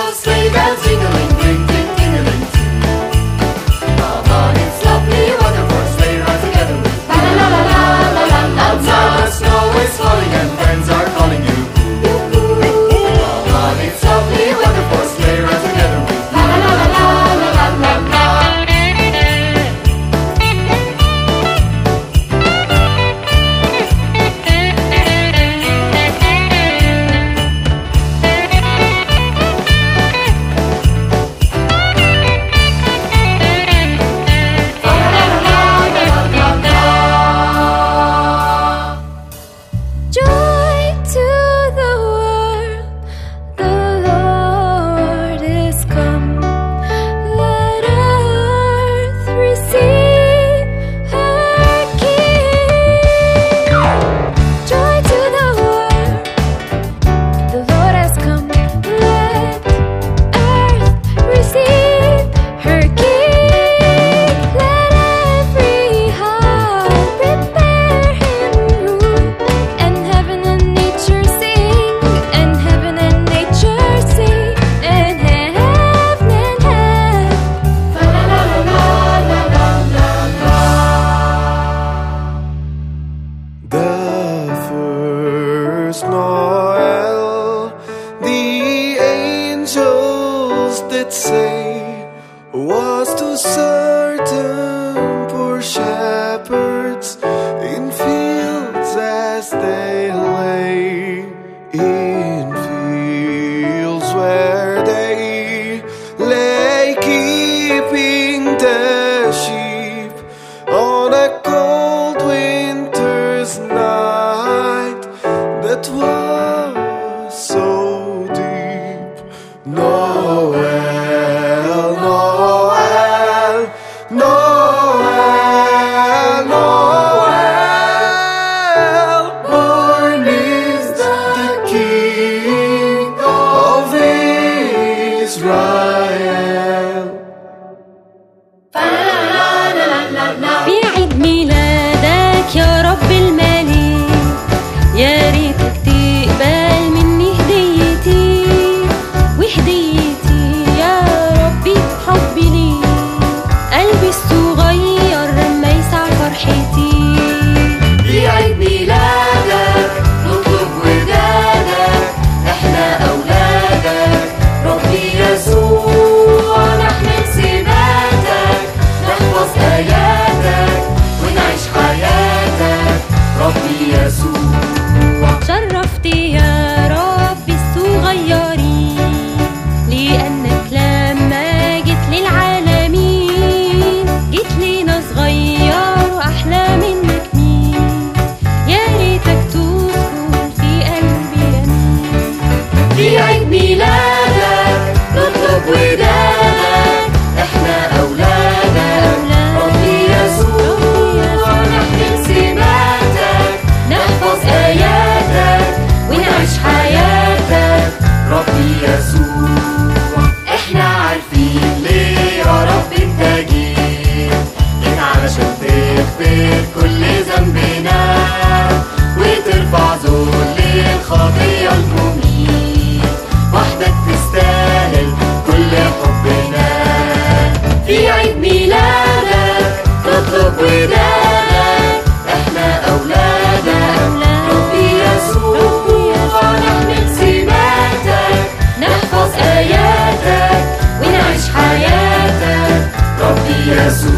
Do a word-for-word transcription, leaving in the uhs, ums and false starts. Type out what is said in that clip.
sleigh bells jingling, ring, ding, ding-a-ling too. Come on, it's lovely weather for a sleigh ride together with you. La la la la la la la. Outside the snow is falling and friends are calling you. Come on, it's lovely weather for a sleigh ride together with you. La la la la la la la la. Noel, the angels did say, was to certain poor shepherds in fields as they lay, in fields where they lay keeping the sheep on a cold winter's night that was so deep. Noel, Noel, Noel, Noel, born is the King of Israel. في عيد ميلادك يا رب الملك، يا ريتك تقبل مني هديتي، وهديتي يا ربي حبي ليك، قلبي الصغير لما يسع فرحتي. في عيد ميلادك نطلب ودادك، احنا اولادك ربي يسوع، نحمل سماتك، نحفظ اياتك ونعيش حياتك ربي يسوع. شرفت يا ربي الصغيرين، لأنك لما جيت للعالمين جيت لينا صغير وأحلى منك مين، يا ريتك تسكن في قلبي يمين. في عيد ميلادك نطلب ودادك، احنا اولادك ربي يسوع، نحمل سماتك، نحفظ اياتك ونعيش حياتك ربي يسوع. احنا عارفين ليه يا رب انت جيت، جيت علشان تغفر كل ذنبنا وترفع ذل الخطية المميت، وحدك تستاهل كل حبنا. في عيد ميلادك تطلب ودادك، احنا اولادك ربي يسوع، نحمل سماتك، نحفظ اياتك ونعيش حياتك ربي يسوع.